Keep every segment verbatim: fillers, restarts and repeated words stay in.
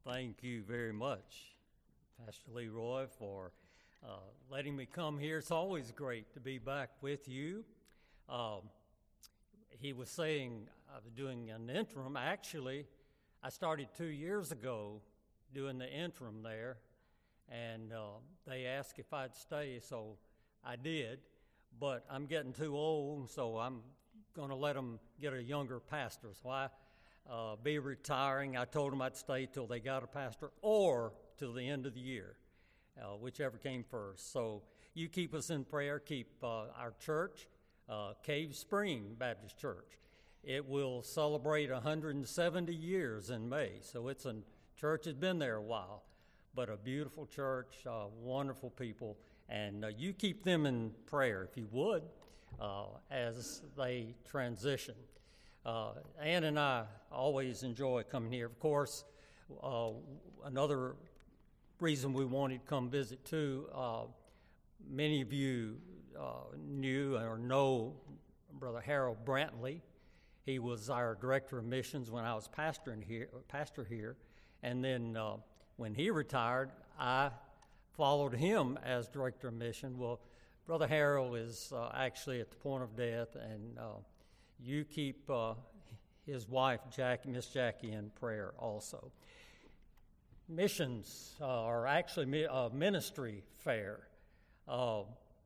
Thank you very much, Pastor Leroy, for uh, letting me come here. It's always great to be back with you. Um, he was saying I was doing an interim. Actually, I started two years ago doing the interim there, and uh, they asked if I'd stay, so I did. But I'm getting too old, so I'm going to let them get a younger pastor. So I Uh, be retiring. I told them I'd stay till they got a pastor or till the end of the year, uh, whichever came first. So you keep us in prayer. Keep uh, our church, uh, Cave Spring Baptist Church. It will celebrate one hundred seventy years in May. So it's a church that's been there a while, but a beautiful church, uh, wonderful people. And uh, you keep them in prayer, if you would, uh, as they transition. Uh, Ann and I always enjoy coming here. Of course, uh, another reason we wanted to come visit too, uh, many of you uh, knew or know Brother Harold Brantley. He was our director of missions when I was pastoring here, pastor here. And then uh, when he retired, I followed him as director of mission. Well, Brother Harold is uh, actually at the point of death, and uh, you keep uh, his wife, Jackie, Miss Jackie, in prayer also. Missions uh, are actually a ministry fair. Uh,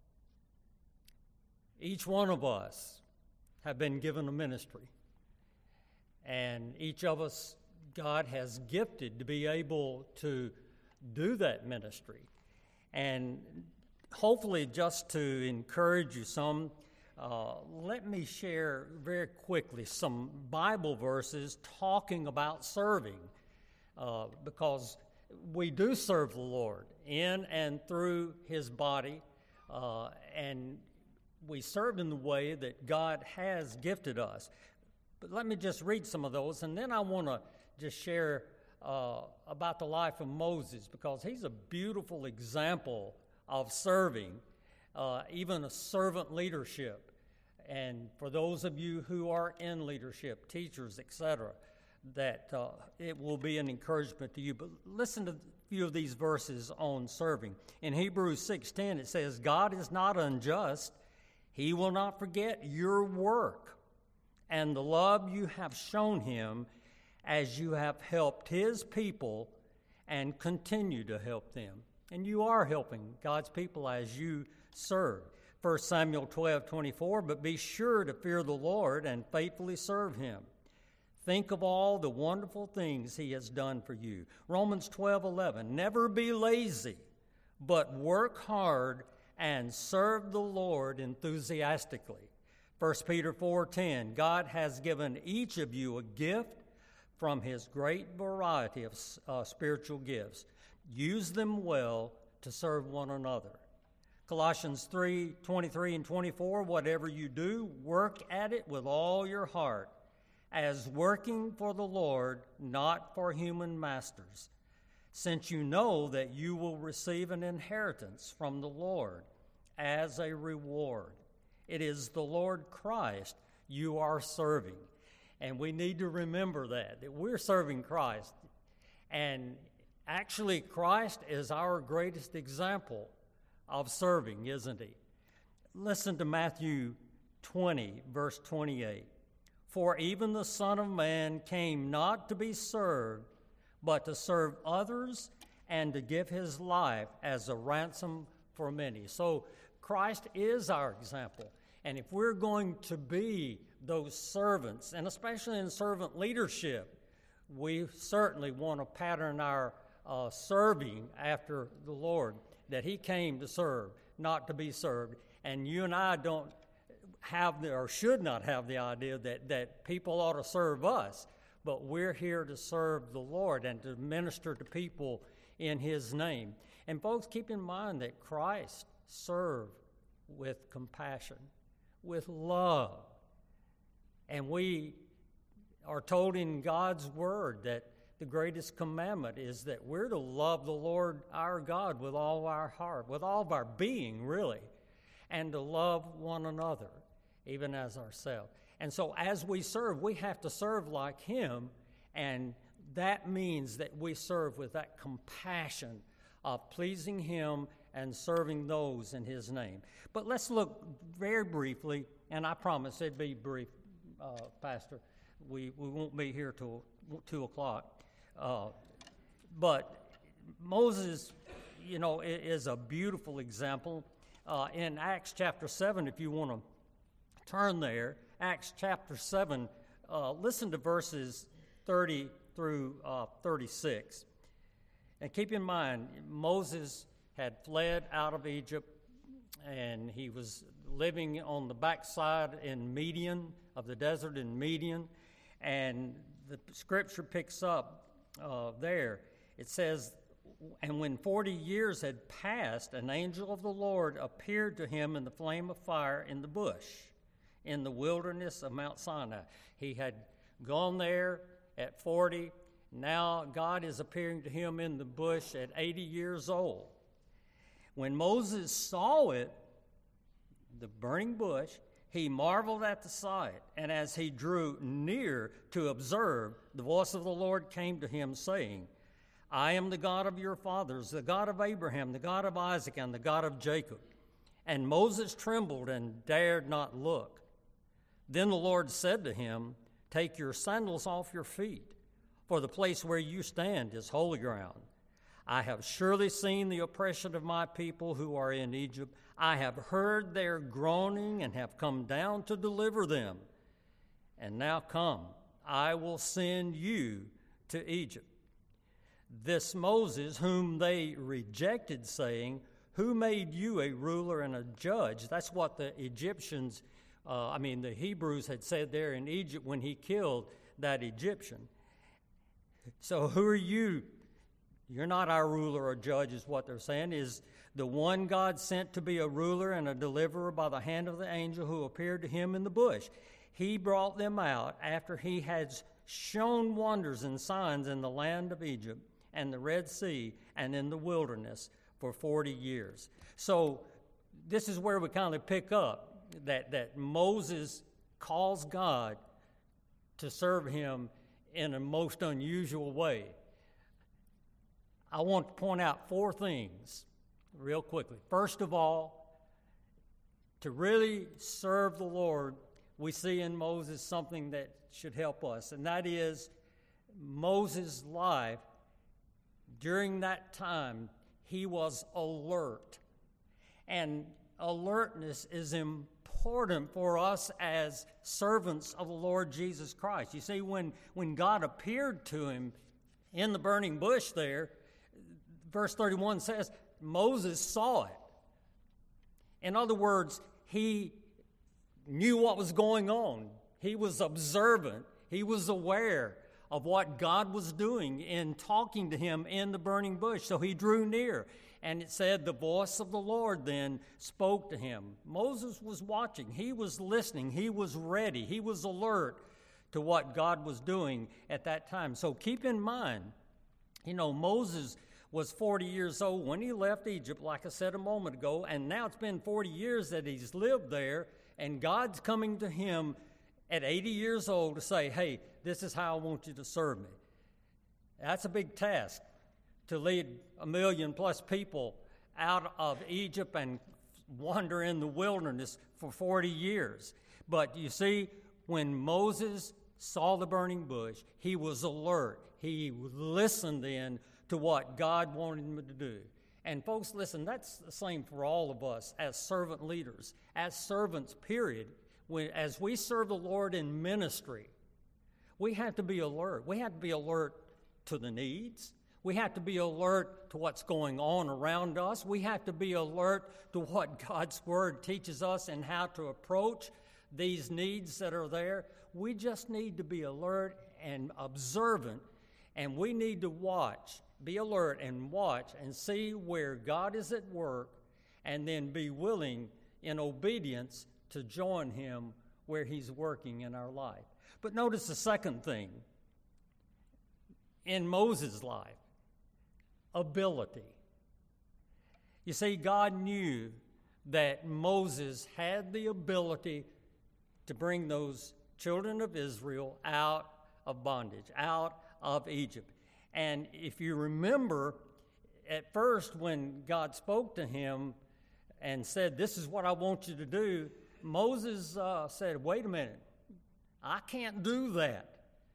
each one of us have been given a ministry, and each of us, God has gifted to be able to do that ministry. And hopefully just to encourage you some, Uh, let me share very quickly some Bible verses talking about serving, uh, because we do serve the Lord in and through His body, uh, and we serve in the way that God has gifted us. But let me just read some of those, and then I want to just share uh, about the life of Moses, because he's a beautiful example of serving, uh, even a servant leadership. And for those of you who are in leadership, teachers, et cetera, that uh, it will be an encouragement to you. But listen to a few of these verses on serving. In Hebrews six ten, it says, God is not unjust. He will not forget your work and the love you have shown Him as you have helped His people and continue to help them. And you are helping God's people as you serve. First Samuel twelve twenty-four, but be sure to fear the Lord and faithfully serve Him. Think of all the wonderful things He has done for you. Romans twelve eleven, never be lazy, but work hard and serve the Lord enthusiastically. First Peter four ten, God has given each of you a gift from His great variety of uh, spiritual gifts. Use them well to serve one another. Colossians three twenty-three and twenty-four, whatever you do, work at it with all your heart, as working for the Lord, not for human masters, since you know that you will receive an inheritance from the Lord as a reward. It is the Lord Christ you are serving. And we need to remember that, that we're serving Christ. And actually, Christ is our greatest example of serving, isn't He? Listen to Matthew twenty, verse twenty-eight. For even the Son of Man came not to be served, but to serve others and to give His life as a ransom for many. So Christ is our example. And if we're going to be those servants, and especially in servant leadership, we certainly want to pattern our uh, serving after the Lord, that He came to serve, not to be served. And you and I don't have the, or should not have the idea that, that people ought to serve us, but we're here to serve the Lord and to minister to people in His name. And folks, keep in mind that Christ served with compassion, with love. And we are told in God's Word that the greatest commandment is that we're to love the Lord our God with all of our heart, with all of our being, really, and to love one another, even as ourselves. And so as we serve, we have to serve like Him, and that means that we serve with that compassion of pleasing Him and serving those in His name. But let's look very briefly, and I promise it'd be brief, uh, Pastor. We, we won't be here till two o'clock. Uh, but Moses, you know, is a beautiful example. Uh, in Acts chapter seven, if you want to turn there, Acts chapter seven, uh, listen to verses thirty through uh, thirty-six. And keep in mind, Moses had fled out of Egypt, and he was living on the backside in Midian, of the desert in Midian. And the scripture picks up uh, there. It says, and when forty years had passed, an angel of the Lord appeared to him in the flame of fire in the bush, in the wilderness of Mount Sinai. He had gone there at forty. Now God is appearing to him in the bush at eighty years old. When Moses saw it, the burning bush, he marveled at the sight. And as he drew near to observe, the voice of the Lord came to him, saying, I am the God of your fathers, the God of Abraham, the God of Isaac, and the God of Jacob. And Moses trembled and dared not look. Then the Lord said to him, Take your sandals off your feet, for the place where you stand is holy ground. I have surely seen the oppression of my people who are in Egypt. I have heard their groaning and have come down to deliver them. And now come, I will send you to Egypt. This Moses, whom they rejected, saying, Who made you a ruler and a judge? That's what the Egyptians, uh, I mean, the Hebrews had said there in Egypt when he killed that Egyptian. So who are you? You're not our ruler or judge, is what they're saying. Is the one God sent to be a ruler and a deliverer by the hand of the angel who appeared to him in the bush. He brought them out after he had shown wonders and signs in the land of Egypt and the Red Sea and in the wilderness for forty years. So this is where we kind of pick up that, that Moses calls God to serve him in a most unusual way. I want to point out four things real quickly. First of all, to really serve the Lord, we see in Moses something that should help us, and that is Moses' life. During that time, he was alert, and alertness is important for us as servants of the Lord Jesus Christ. You see, when, when God appeared to him in the burning bush there, verse thirty-one says, Moses saw it. In other words, he knew what was going on. He was observant. He was aware of what God was doing in talking to him in the burning bush. So he drew near. And it said the voice of the Lord then spoke to him. Moses was watching. He was listening. He was ready. He was alert to what God was doing at that time. So keep in mind, you know, Moses was forty years old when he left Egypt, like I said a moment ago, and now it's been forty years that he's lived there, and God's coming to him at eighty years old to say, hey, this is how I want you to serve me. That's a big task, to lead a million plus people out of Egypt and wander in the wilderness for forty years. But you see, when Moses saw the burning bush, he was alert. He listened then to what God wanted him to do. And folks, listen, that's the same for all of us as servant leaders, as servants, period. When, as we serve the Lord in ministry, we have to be alert. We have to be alert to the needs. We have to be alert to what's going on around us. We have to be alert to what God's Word teaches us and how to approach these needs that are there. We just need to be alert and observant, and we need to watch. Be alert and watch and see where God is at work, and then be willing in obedience to join him where he's working in our life. But notice the second thing in Moses' life, ability. You see, God knew that Moses had the ability to bring those children of Israel out of bondage, out of Egypt. And if you remember, at first when God spoke to him and said, this is what I want you to do, Moses uh, said, wait a minute, I can't do that.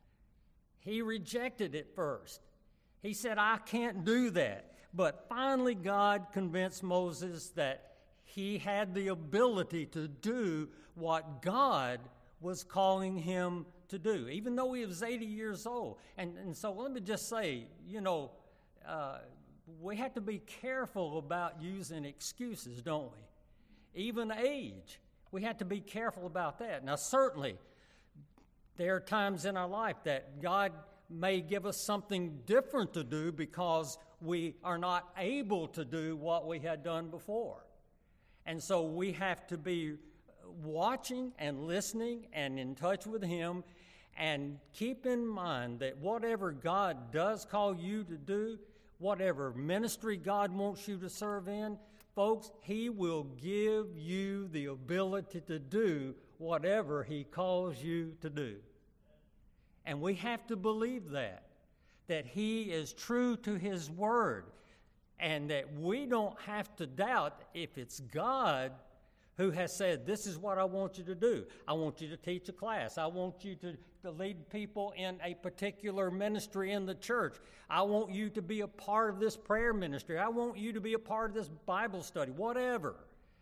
He rejected it first. He said, I can't do that. But finally God convinced Moses that he had the ability to do what God was calling him to do, even though he was eighty years old. And, and so let me just say, you know, uh, we have to be careful about using excuses, don't we? Even age, we have to be careful about that. Now, certainly, there are times in our life that God may give us something different to do because we are not able to do what we had done before. And so we have to be watching and listening and in touch with him, and keep in mind that whatever God does call you to do, whatever ministry God wants you to serve in, folks, he will give you the ability to do whatever he calls you to do. And we have to believe that, that he is true to his word, and that we don't have to doubt if it's God who has said, this is what I want you to do. I want you to teach a class. I want you to, to lead people in a particular ministry in the church. I want you to be a part of this prayer ministry. I want you to be a part of this Bible study, whatever.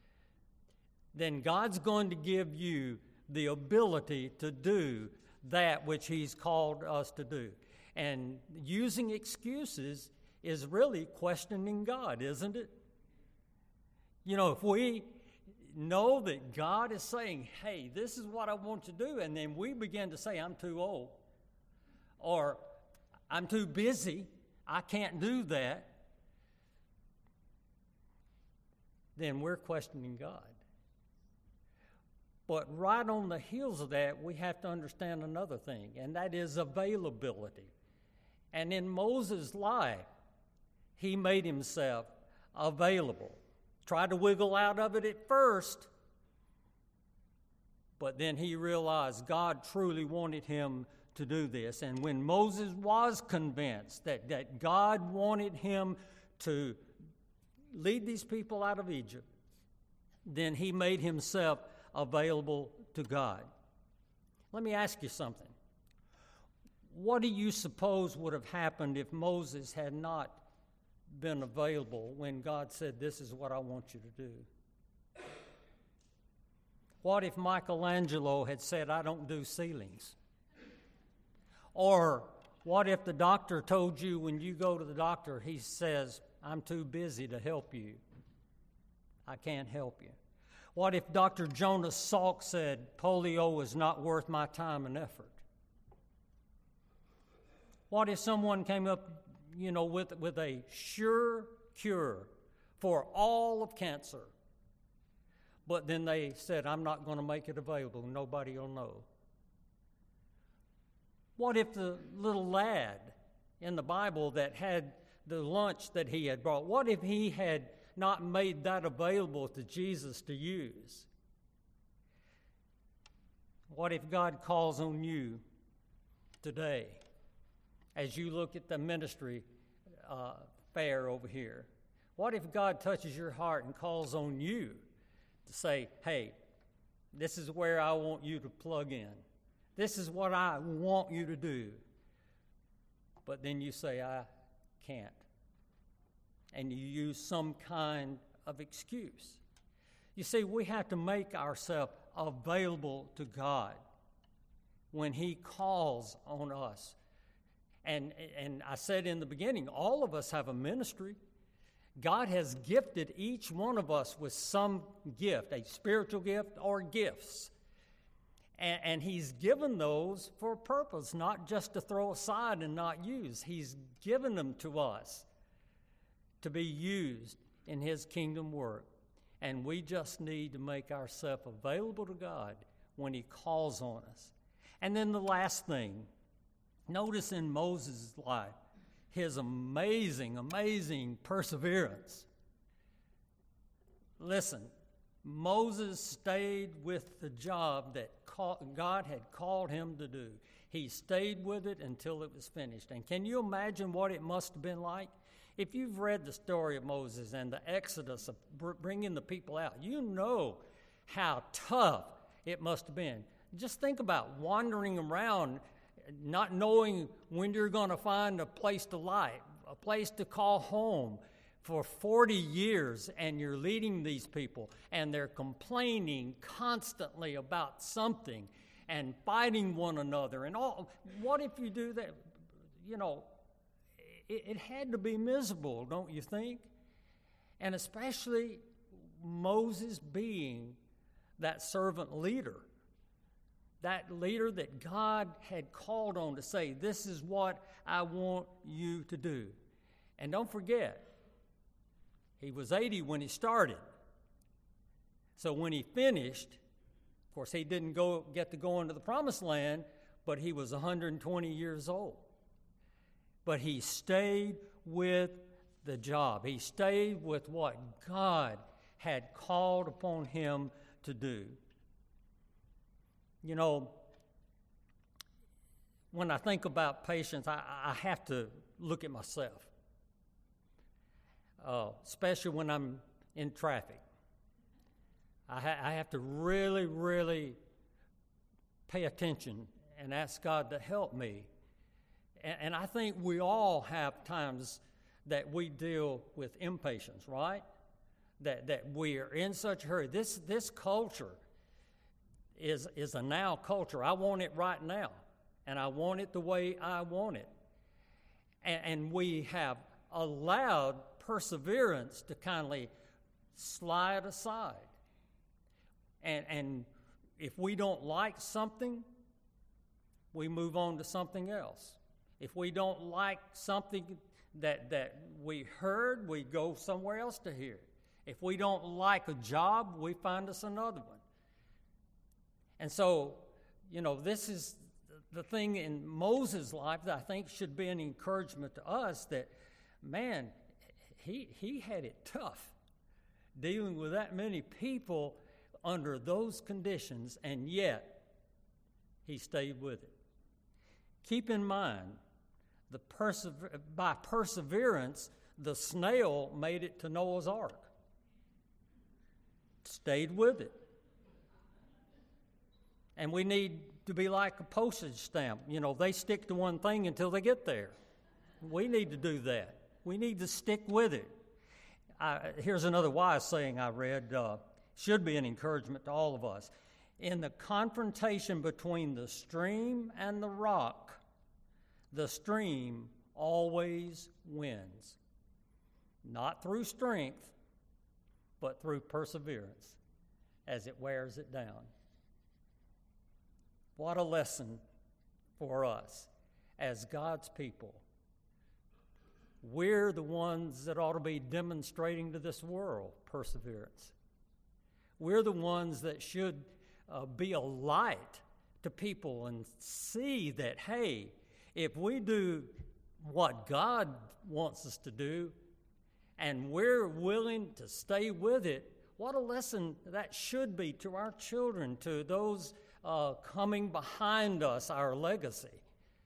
Then God's going to give you the ability to do that which he's called us to do. And using excuses is really questioning God, isn't it? You know, if we know that God is saying, hey, this is what I want to do, and then we begin to say, I'm too old, or I'm too busy, I can't do that, then we're questioning God. But right on the heels of that, we have to understand another thing, and that is availability. And in Moses' life, he made himself available. Tried to wiggle out of it at first, but then he realized God truly wanted him to do this. And when Moses was convinced that, that God wanted him to lead these people out of Egypt, then he made himself available to God. Let me ask you something. What do you suppose would have happened if Moses had not been available when God said, this is what I want you to do? What if Michelangelo had said, I don't do ceilings? Or what if the doctor told you when you go to the doctor, he says, I'm too busy to help you. I can't help you. What if Doctor Jonas Salk said, polio is not worth my time and effort? What if someone came up, you know, with, with a sure cure for all of cancer, but then they said, I'm not going to make it available, nobody will know? What if the little lad in the Bible that had the lunch that he had brought, what if he had not made that available to Jesus to use? What if God calls on you today as you look at the ministry uh, fair over here? What if God touches your heart and calls on you to say, hey, this is where I want you to plug in. This is what I want you to do. But then you say, I can't. And you use some kind of excuse. You see, we have to make ourselves available to God when he calls on us. And, and I said in the beginning, all of us have a ministry. God has gifted each one of us with some gift, a spiritual gift or gifts. And, and he's given those for a purpose, not just to throw aside and not use. He's given them to us to be used in his kingdom work. And we just need to make ourselves available to God when he calls on us. And then the last thing, notice in Moses' life, his amazing, amazing perseverance. Listen, Moses stayed with the job that God had called him to do. He stayed with it until it was finished. And can you imagine what it must have been like? If you've read the story of Moses and the exodus of bringing the people out, you know how tough it must have been. Just think about wandering around, not knowing when you're going to find a place to lie, a place to call home for forty years, and you're leading these people, and they're complaining constantly about something and fighting one another. And all. What if you do that? You know, it, it had to be miserable, don't you think? And especially Moses being that servant leader, that leader that God had called on to say, this is what I want you to do. And don't forget, he was eighty when he started. So when he finished, of course, he didn't go get to go into the promised land, but he was one hundred twenty years old. But he stayed with the job. He stayed with what God had called upon him to do. You know, when I think about patience, I, I have to look at myself, uh, especially when I'm in traffic. I, ha- I have to really, really pay attention and ask God to help me. And, and I think we all have times that we deal with impatience, right? That that we are in such a hurry. This this culture is is a now culture. I want it right now, and I want it the way I want it. And, and we have allowed perseverance to kindly slide aside. And and if we don't like something, we move on to something else. If we don't like something that that we heard, we go somewhere else to hear it. If we don't like a job, we find us another one. And so, you know, this is the thing in Moses' life that I think should be an encouragement to us, that, man, he he had it tough dealing with that many people under those conditions, and yet he stayed with it. Keep in mind, the persever- by perseverance, the snail made it to Noah's Ark. Stayed with it. And we need to be like a postage stamp. You know, they stick to one thing until they get there. We need to do that. We need to stick with it. I, here's another wise saying I read, uh, should be an encouragement to all of us. In the confrontation between the stream and the rock, the stream always wins. Not through strength, but through perseverance as it wears it down. What a lesson for us as God's people. We're the ones that ought to be demonstrating to this world perseverance. We're the ones that should uh, be a light to people and see that, hey, if we do what God wants us to do, and we're willing to stay with it, what a lesson that should be to our children, to those uh, coming behind us, our legacy.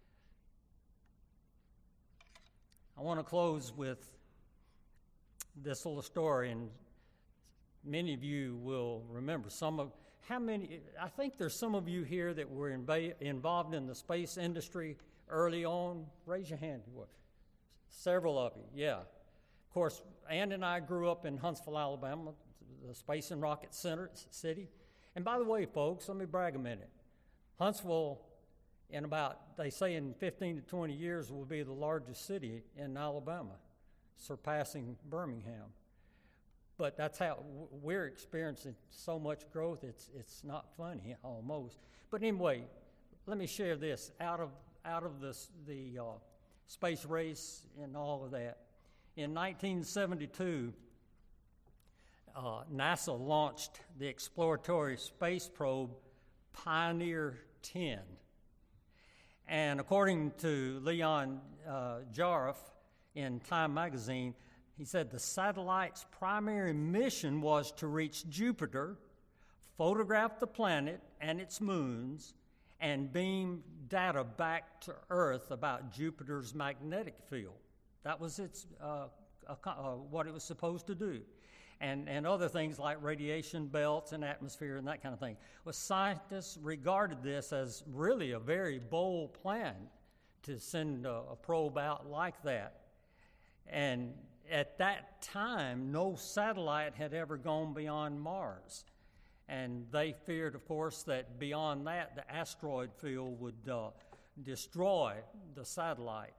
I want to close with this little story, and many of you will remember some of, how many, I think there's some of you here that were inv- involved in the space industry early on. Raise your hand. Several of you, yeah. Of course, Ann and I grew up in Huntsville, Alabama, the Space and Rocket Center City. And by the way, folks, let me brag a minute. Huntsville, in about, they say in fifteen to twenty years, will be the largest city in Alabama, surpassing Birmingham. But that's how we're experiencing so much growth, it's it's not funny almost. But anyway, let me share this. Out of out of this, the uh, space race and all of that, in nineteen seventy-two, uh, NASA launched the exploratory space probe Pioneer ten. And according to Leon uh, Jaref in Time magazine, he said the satellite's primary mission was to reach Jupiter, photograph the planet and its moons, and beam data back to Earth about Jupiter's magnetic field. That was its uh, uh, what it was supposed to do. And, and other things like radiation belts and atmosphere and that kind of thing. Well, scientists regarded this as really a very bold plan to send a, a probe out like that. And at that time, no satellite had ever gone beyond Mars. And they feared, of course, that beyond that, the asteroid field would uh, destroy the satellite.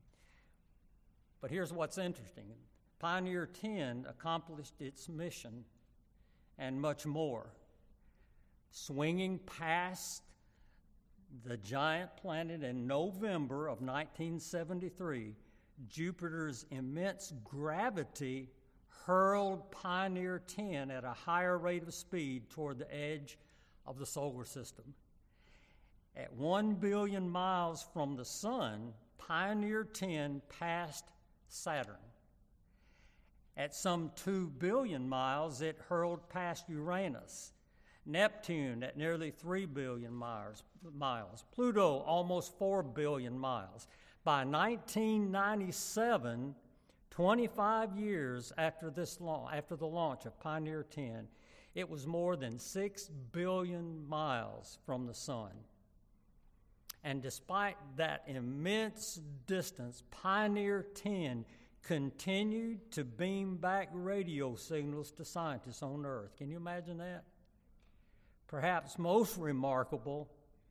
But here's what's interesting. Pioneer ten accomplished its mission and much more. Swinging past the giant planet in November of nineteen seventy-three, Jupiter's immense gravity hurled Pioneer ten at a higher rate of speed toward the edge of the solar system. At one billion miles from the sun, Pioneer ten passed Saturn. At some two billion miles, it hurled past Uranus, Neptune at nearly three billion miles, miles, Pluto almost four billion miles. By nineteen ninety-seven, twenty-five years after this launch, after the launch of Pioneer ten, it was more than six billion miles from the sun. And despite that immense distance, Pioneer ten continued to beam back radio signals to scientists on Earth. Can you imagine that? Perhaps most remarkable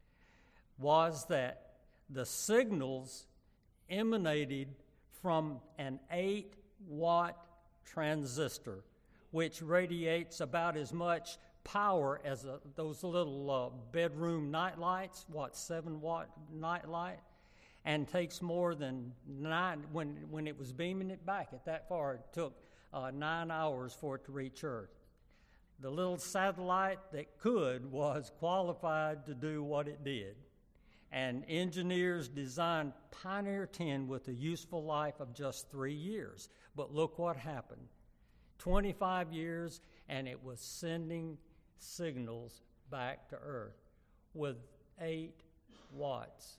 was that the signals emanated from an eight watt transistor, which radiates about as much power as a, those little uh, bedroom night lights, what, seven watt night light, and takes more than nine, when, when it was beaming it back at that far, it took uh, nine hours for it to reach Earth. The little satellite that could was qualified to do what it did. And engineers designed Pioneer ten with a useful life of just three years. But look what happened. twenty-five years, and it was sending signals back to Earth with eight watts.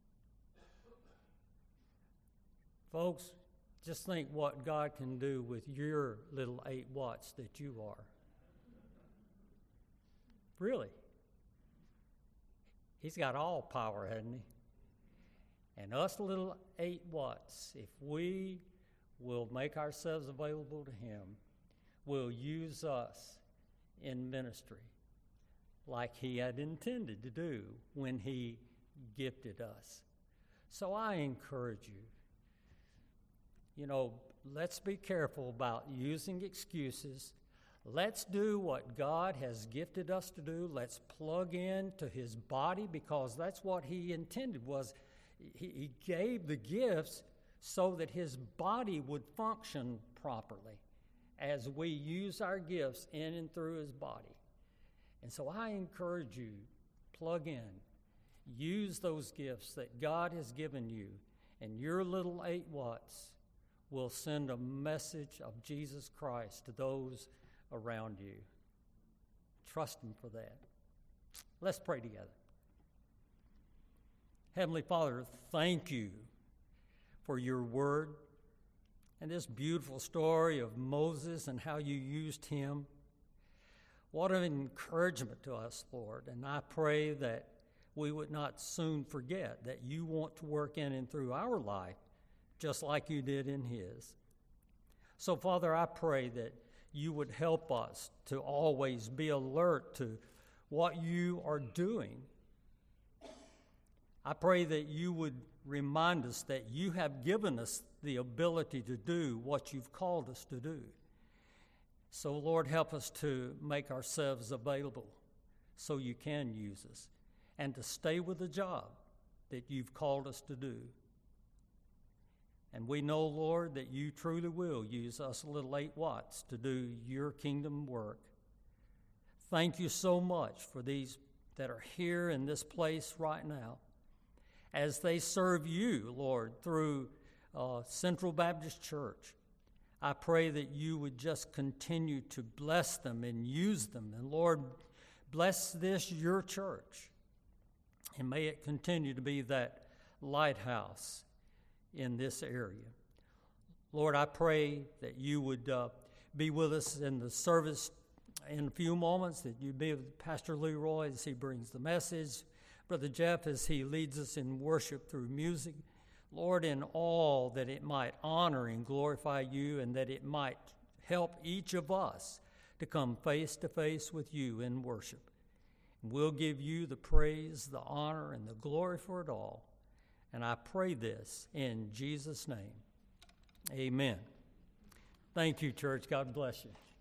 Folks, just think what God can do with your little eight watts that you are. Really. He's got all power, hasn't he? And us little eight watts, if we will make ourselves available to him, will use us in ministry like he had intended to do when he gifted us. So I encourage you, you know, let's be careful about using excuses. Let's do what God has gifted us to do. Let's plug in to his body, because that's what he intended. Was he, he gave the gifts so that his body would function properly as we use our gifts in and through his body. And so I encourage you, plug in. Use those gifts that God has given you, and your little eight watts will send a message of Jesus Christ to those around you. Trust him for that. Let's pray together. Heavenly Father, thank you for your word and this beautiful story of Moses and how you used him. What an encouragement to us, Lord. And I pray that we would not soon forget that you want to work in and through our life just like you did in his. So, Father, I pray that you would help us to always be alert to what you are doing. I pray that you would remind us that you have given us the ability to do what you've called us to do. So, Lord, help us to make ourselves available so you can use us, and to stay with the job that you've called us to do. And we know, Lord, that you truly will use us little eight watts to do your kingdom work. Thank you so much for these that are here in this place right now as they serve you, Lord, through uh, Central Baptist Church. I pray that you would just continue to bless them and use them. And Lord, bless this, your church. and may it continue to be that lighthouse in this area. Lord, I pray that you would uh, be with us in the service in a few moments, that you'd be with Pastor Leroy as he brings the message, Brother Jeff as he leads us in worship through music. Lord, in all that it might honor and glorify you, and that it might help each of us to come face to face with you in worship. And we'll give you the praise, the honor, and the glory for it all. And I pray this in Jesus' name. Amen. Thank you, church. God bless you.